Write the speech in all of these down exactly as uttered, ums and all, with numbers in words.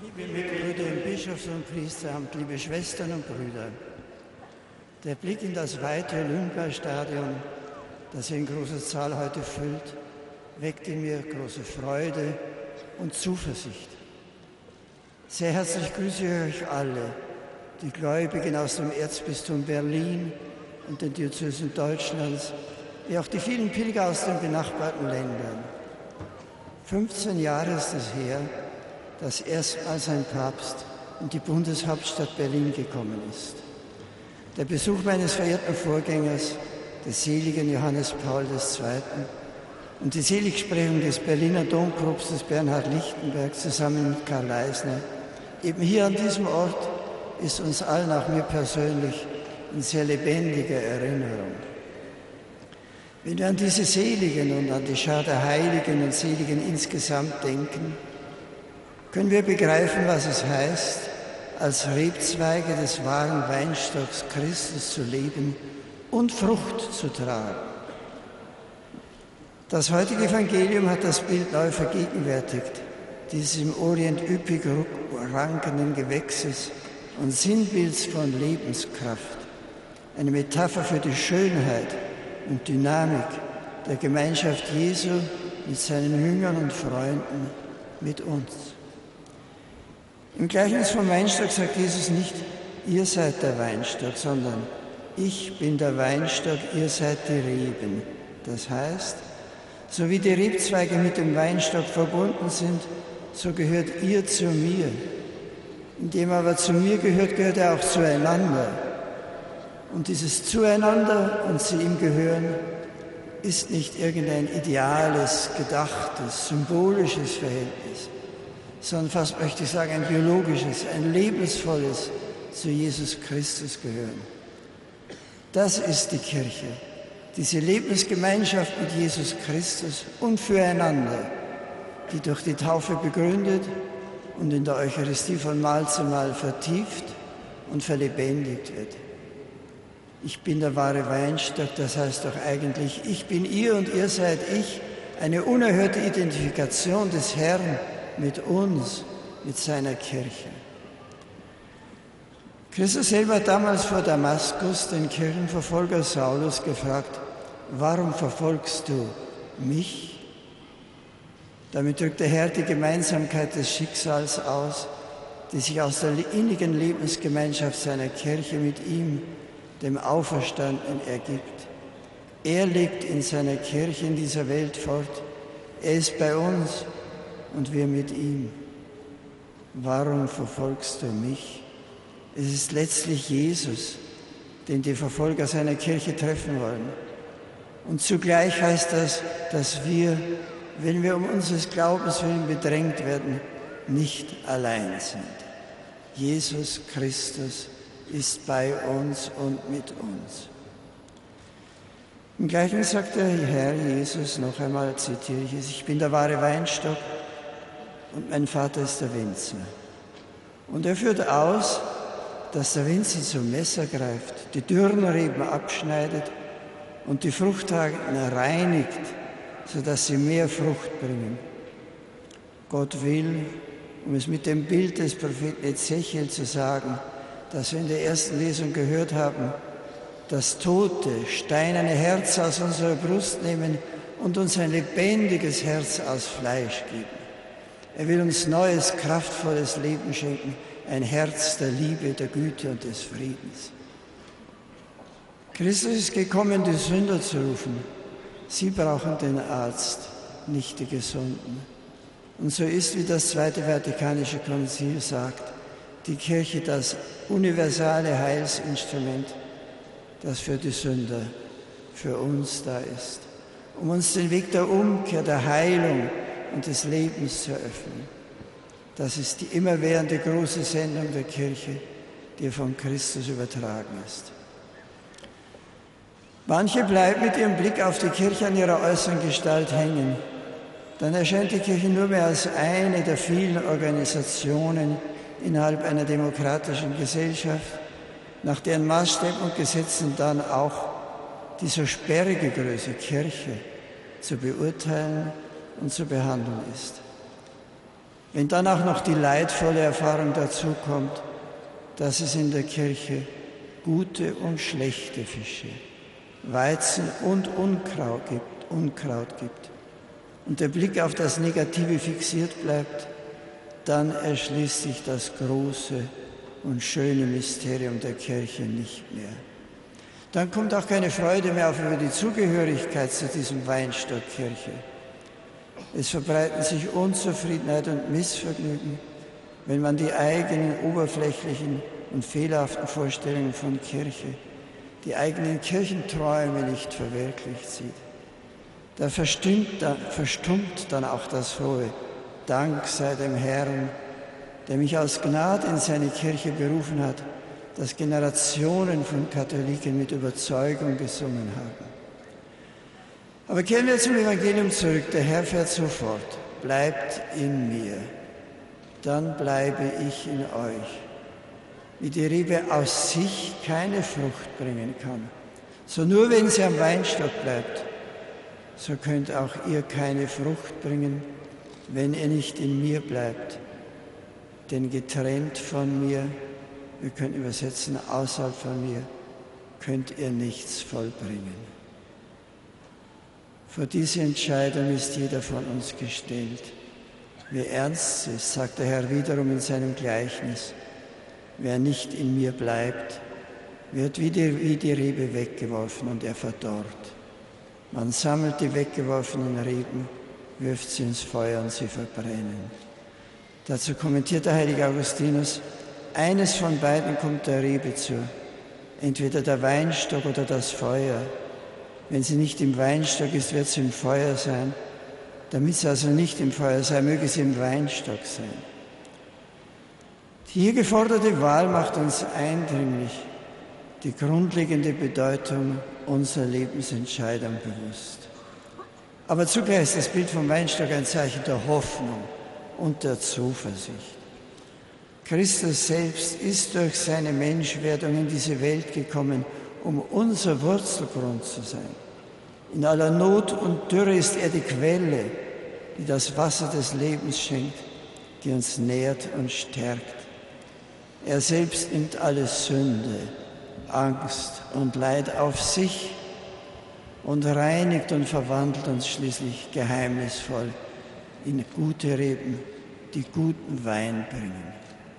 Liebe Mitbrüder im Bischofs- und Priesteramt, liebe Schwestern und Brüder, der Blick in das weite Olympiastadion, das ihr in großer Zahl heute füllt, weckt in mir große Freude und Zuversicht. Sehr herzlich grüße ich euch alle, die Gläubigen aus dem Erzbistum Berlin und den Diözesen Deutschlands, wie auch die vielen Pilger aus den benachbarten Ländern. fünfzehn Jahre ist es her, dass erstmals ein Papst in die Bundeshauptstadt Berlin gekommen ist. Der Besuch meines verehrten Vorgängers, des seligen Johannes Paul der Zweite., und die Seligsprechung des Berliner Dompropstes Bernhard Lichtenberg zusammen mit Karl Eisner, eben hier an diesem Ort, ist uns allen, auch mir persönlich, in sehr lebendiger Erinnerung. Wenn wir an diese Seligen und an die Schar der Heiligen und Seligen insgesamt denken, können wir begreifen, was es heißt, als Rebzweige des wahren Weinstocks Christus zu leben und Frucht zu tragen. Das heutige Evangelium hat das Bild neu vergegenwärtigt, dieses im Orient üppig rankenden Gewächses und Sinnbilds von Lebenskraft, eine Metapher für die Schönheit und Dynamik der Gemeinschaft Jesu mit seinen Jüngern und Freunden, mit uns. Im Gleichnis vom Weinstock sagt Jesus nicht, ihr seid der Weinstock, sondern ich bin der Weinstock, ihr seid die Reben. Das heißt, so wie die Rebzweige mit dem Weinstock verbunden sind, so gehört ihr zu mir. Indem er aber zu mir gehört, gehört er auch zueinander. Und dieses Zueinander und zu ihm gehören ist nicht irgendein ideales, gedachtes, symbolisches Verhältnis, sondern fast möchte ich sagen, ein biologisches, ein lebensvolles zu Jesus Christus gehören. Das ist die Kirche, diese Lebensgemeinschaft mit Jesus Christus und füreinander, die durch die Taufe begründet und in der Eucharistie von Mal zu Mal vertieft und verlebendigt wird. Ich bin der wahre Weinstock, das heißt doch eigentlich, ich bin ihr und ihr seid ich, eine unerhörte Identifikation des Herrn mit uns, mit seiner Kirche. Christus selber hat damals vor Damaskus den Kirchenverfolger Saulus gefragt, warum verfolgst du mich? Damit drückt der Herr die Gemeinsamkeit des Schicksals aus, die sich aus der innigen Lebensgemeinschaft seiner Kirche mit ihm, dem Auferstandenen, ergibt. Er lebt in seiner Kirche in dieser Welt fort. Er ist bei uns und wir mit ihm. Warum verfolgst du mich? Es ist letztlich Jesus, den die Verfolger seiner Kirche treffen wollen. Und zugleich heißt das, dass wir, wenn wir um unseres Glaubens willen bedrängt werden, nicht allein sind. Jesus Christus ist bei uns und mit uns. Im Gleichnis sagt der Herr Jesus noch einmal, zitiere ich es, ich bin der wahre Weinstock und mein Vater ist der Winzer. Und er führt aus, dass der Winzer zum Messer greift, die dürren Reben abschneidet und die Fruchttragenden reinigt, sodass sie mehr Frucht bringen. Gott will, um es mit dem Bild des Propheten Ezechiel zu sagen, das wir in der ersten Lesung gehört haben, das tote, steinerne Herz aus unserer Brust nehmen und uns ein lebendiges Herz aus Fleisch geben. Er will uns neues, kraftvolles Leben schenken, ein Herz der Liebe, der Güte und des Friedens. Christus ist gekommen, die Sünder zu rufen. Sie brauchen den Arzt, nicht die Gesunden. Und so ist, wie das Zweite Vatikanische Konzil sagt, die Kirche das universale Heilsinstrument, das für die Sünder, für uns da ist, um uns den Weg der Umkehr, der Heilung und des Lebens zu öffnen. Das ist die immerwährende große Sendung der Kirche, die von Christus übertragen ist. Manche bleiben mit ihrem Blick auf die Kirche an ihrer äußeren Gestalt hängen. Dann erscheint die Kirche nur mehr als eine der vielen Organisationen innerhalb einer demokratischen Gesellschaft, nach deren Maßstäben und Gesetzen dann auch die so sperrige Größe Kirche zu beurteilen und zu behandeln ist. Wenn dann auch noch die leidvolle Erfahrung dazu kommt, dass es in der Kirche gute und schlechte Fische, Weizen und Unkraut gibt, Unkraut gibt und der Blick auf das Negative fixiert bleibt, dann erschließt sich das große und schöne Mysterium der Kirche nicht mehr. Dann kommt auch keine Freude mehr auf über die Zugehörigkeit zu diesem Weinstock Kirche. Es verbreiten sich Unzufriedenheit und Missvergnügen, wenn man die eigenen oberflächlichen und fehlerhaften Vorstellungen von Kirche, die eigenen Kirchenträume nicht verwirklicht sieht. Da verstummt, da verstummt dann auch das frohe Dank sei dem Herrn, der mich aus Gnade in seine Kirche berufen hat, das Generationen von Katholiken mit Überzeugung gesungen haben. Aber kehren wir zum Evangelium zurück. Der Herr fährt sofort. Bleibt in mir, dann bleibe ich in euch. Wie die Rebe aus sich keine Frucht bringen kann, so nur wenn sie am Weinstock bleibt, so könnt auch ihr keine Frucht bringen, wenn ihr nicht in mir bleibt. Denn getrennt von mir, wir können übersetzen, außerhalb von mir, könnt ihr nichts vollbringen. Vor diese Entscheidung ist jeder von uns gestellt. Wie ernst sie ist, sagt der Herr wiederum in seinem Gleichnis. Wer nicht in mir bleibt, wird wie die, wie die Rebe weggeworfen und er verdorrt. Man sammelt die weggeworfenen Reben, wirft sie ins Feuer und sie verbrennen. Dazu kommentiert der heilige Augustinus, eines von beiden kommt der Rebe zu, entweder der Weinstock oder das Feuer. Wenn sie nicht im Weinstock ist, wird sie im Feuer sein. Damit sie also nicht im Feuer sei, möge sie im Weinstock sein. Die hier geforderte Wahl macht uns eindringlich die grundlegende Bedeutung unserer Lebensentscheidung bewusst. Aber zugleich ist das Bild vom Weinstock ein Zeichen der Hoffnung und der Zuversicht. Christus selbst ist durch seine Menschwerdung in diese Welt gekommen, um unser Wurzelgrund zu sein. In aller Not und Dürre ist er die Quelle, die das Wasser des Lebens schenkt, die uns nährt und stärkt. Er selbst nimmt alle Sünde, Angst und Leid auf sich und reinigt und verwandelt uns schließlich geheimnisvoll in gute Reben, die guten Wein bringen.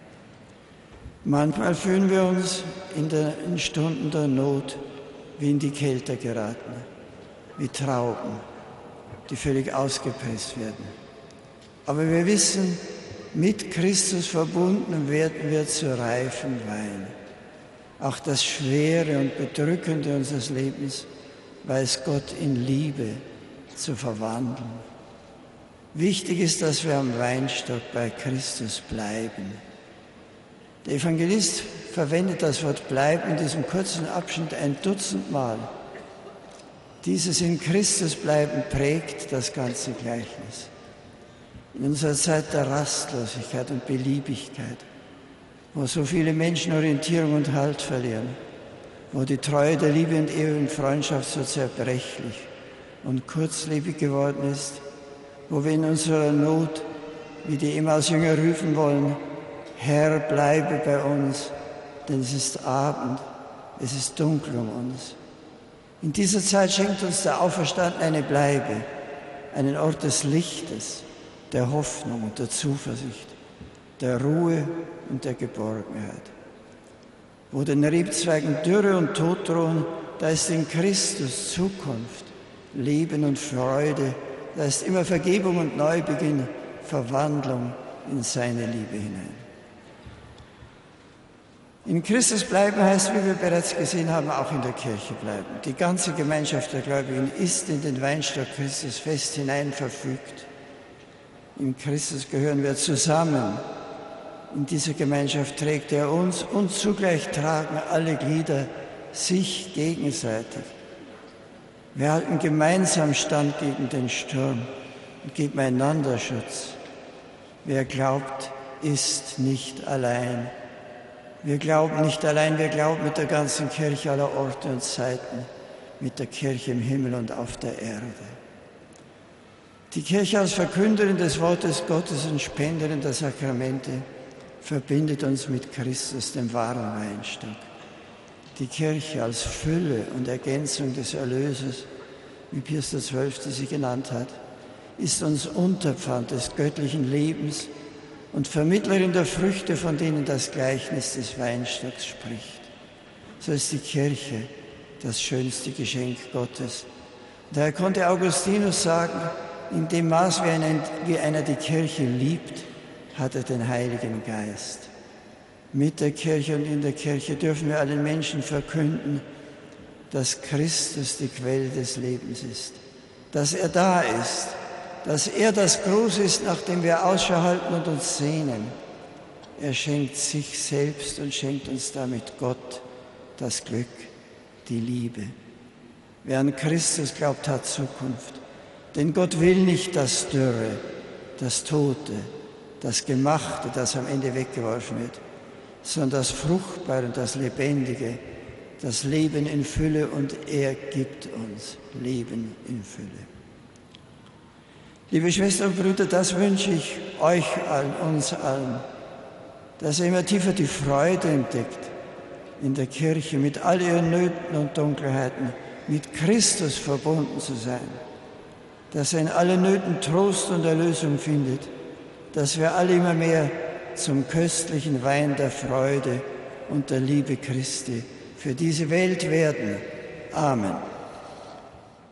Manchmal fühlen wir uns in, der, in Stunden der Not wie in die Kälte geraten, wie Trauben, die völlig ausgepresst werden. Aber wir wissen, mit Christus verbunden werden wir zu reifem Wein. Auch das Schwere und Bedrückende unseres Lebens weiß Gott in Liebe zu verwandeln. Wichtig ist, dass wir am Weinstock bei Christus bleiben. Der Evangelist verwendet das Wort bleiben in diesem kurzen Abschnitt ein Dutzend Mal. Dieses in Christus bleiben prägt das ganze Gleichnis. In unserer Zeit der Rastlosigkeit und Beliebigkeit, wo so viele Menschen Orientierung und Halt verlieren, wo die Treue der Liebe und Ehe und Freundschaft so zerbrechlich und kurzlebig geworden ist, wo wir in unserer Not, wie die Emmaus-Jünger rufen wollen, Herr, bleibe bei uns, denn es ist Abend, es ist dunkel um uns. In dieser Zeit schenkt uns der Auferstandene eine Bleibe, einen Ort des Lichtes, der Hoffnung und der Zuversicht, der Ruhe und der Geborgenheit. Wo den Rebzweigen Dürre und Tod drohen, da ist in Christus Zukunft, Leben und Freude, da ist immer Vergebung und Neubeginn, Verwandlung in seine Liebe hinein. In Christus bleiben heißt, wie wir bereits gesehen haben, auch in der Kirche bleiben. Die ganze Gemeinschaft der Gläubigen ist in den Weinstock Christus fest hinein verfügt. In Christus gehören wir zusammen. In dieser Gemeinschaft trägt er uns und zugleich tragen alle Glieder sich gegenseitig. Wir halten gemeinsam Stand gegen den Sturm und geben einander Schutz. Wer glaubt, ist nicht allein. Wir glauben nicht allein, wir glauben mit der ganzen Kirche aller Orte und Zeiten, mit der Kirche im Himmel und auf der Erde. Die Kirche als Verkünderin des Wortes Gottes und Spenderin der Sakramente verbindet uns mit Christus, dem wahren Weinstock. Die Kirche als Fülle und Ergänzung des Erlösers, wie Pius der Zwölfte sie genannt hat, ist uns Unterpfand des göttlichen Lebens und Vermittlerin der Früchte, von denen das Gleichnis des Weinstocks spricht. So ist die Kirche das schönste Geschenk Gottes. Daher konnte Augustinus sagen, in dem Maß, wie einer, wie einer die Kirche liebt, hat er den Heiligen Geist. Mit der Kirche und in der Kirche dürfen wir allen Menschen verkünden, dass Christus die Quelle des Lebens ist, dass er da ist, dass er das Große ist, nach dem wir Ausschau halten und uns sehnen. Er schenkt sich selbst und schenkt uns damit Gott, das Glück, die Liebe. Wer an Christus glaubt, hat Zukunft. Denn Gott will nicht das Dürre, das Tote, das Gemachte, das am Ende weggeworfen wird, sondern das Fruchtbare und das Lebendige, das Leben in Fülle, und er gibt uns Leben in Fülle. Liebe Schwestern und Brüder, das wünsche ich euch allen, uns allen, dass ihr immer tiefer die Freude entdeckt, in der Kirche mit all ihren Nöten und Dunkelheiten mit Christus verbunden zu sein, dass er in allen Nöten Trost und Erlösung findet, dass wir alle immer mehr zum köstlichen Wein der Freude und der Liebe Christi für diese Welt werden. Amen.